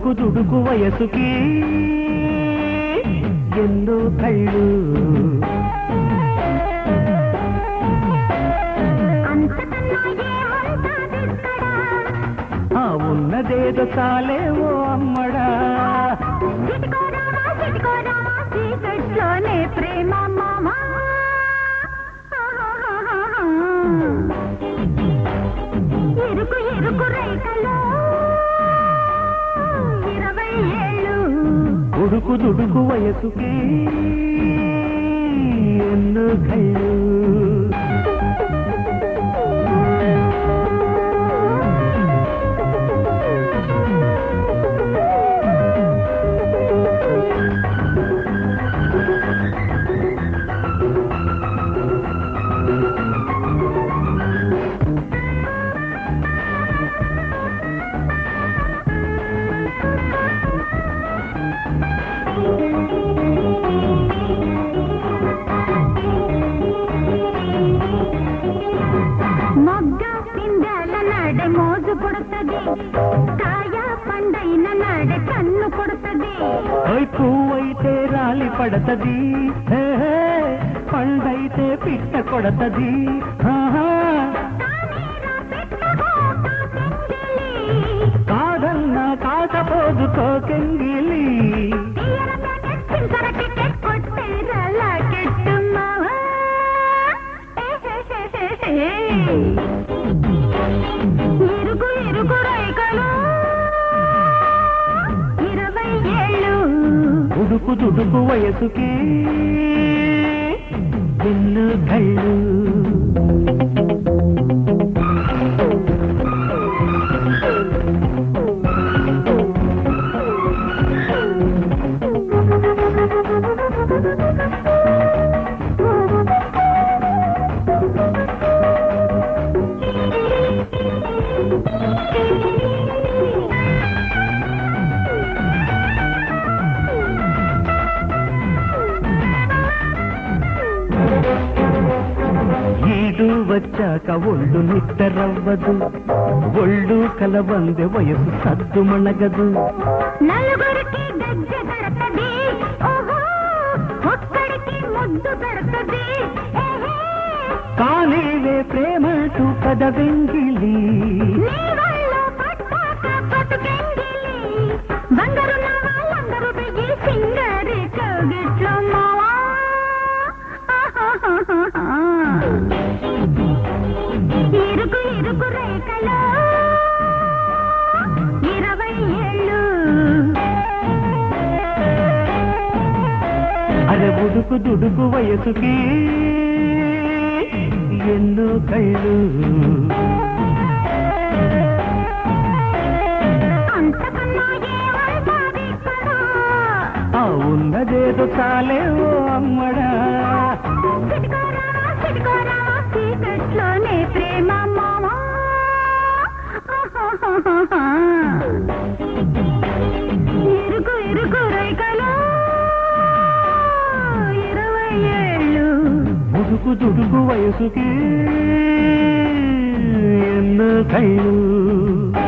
ఉడుకు దుడుకు వయసుకి ఎన్నో కళ్ళు ఆ ఉన్నదేదో చాలే ఓ అమ్మడా చీకట్లోనే ప్రేమ మామా ఎరుకు ఎరుకు రైకలో 20 ఏళ్ళు ఉడుకు దుడుకు వయసుకి ఎన్నో కళ్ళు మొగ్గ పిందెల నడే మోజు కొడుతుంది కాయ పండైన నడే కన్ను కొడుతుంది పువ్వైతే రాలి పడతది పండైతే పిట్ట కొడతది కాదన్నా కాకపోదు కోకెంగిలి ఇరుగు ఇరుగు రైకలు 20 ఏళ్ళు ఉడుకు దుడుకు వయసుకి ఎన్నో కళ్ళు ఈడు వచ్చాక ఒళ్ళు నిట్టరవ్వదు ఒళ్ళు కలబందె వయసు సద్దు మణగదు నలుగురికి గజ్జ దొరకది ఓహో ఒక్కడికి ముద్దు దొరకది కాలేవే ప్రేమటు కద వెంగిలి నీ వల్ల పట్టాక బతుకెంగిలి బంగారు నా వాళ్ళందరూ దిగి సింగరి కౌగిట్లో మావా ఇరుకు ఇరుకు రేఖలో 20 ఏళ్ళు అరే ఉడుకు దుడుకు వయసుకి ఎన్నో కళ్ళు అంతకన్నా ఏమంటాది కదా ఆ ఉన్నదేదో చాలే ఓ అమ్మడా చిటుకోరా చీకట్లోనే ప్రేమ మామా ఇరుకు ఇరుకు రైకలో 20 ఏళ్ళు ఉడుకు దుడుకు వయసుకి ఎన్నో కళ్ళు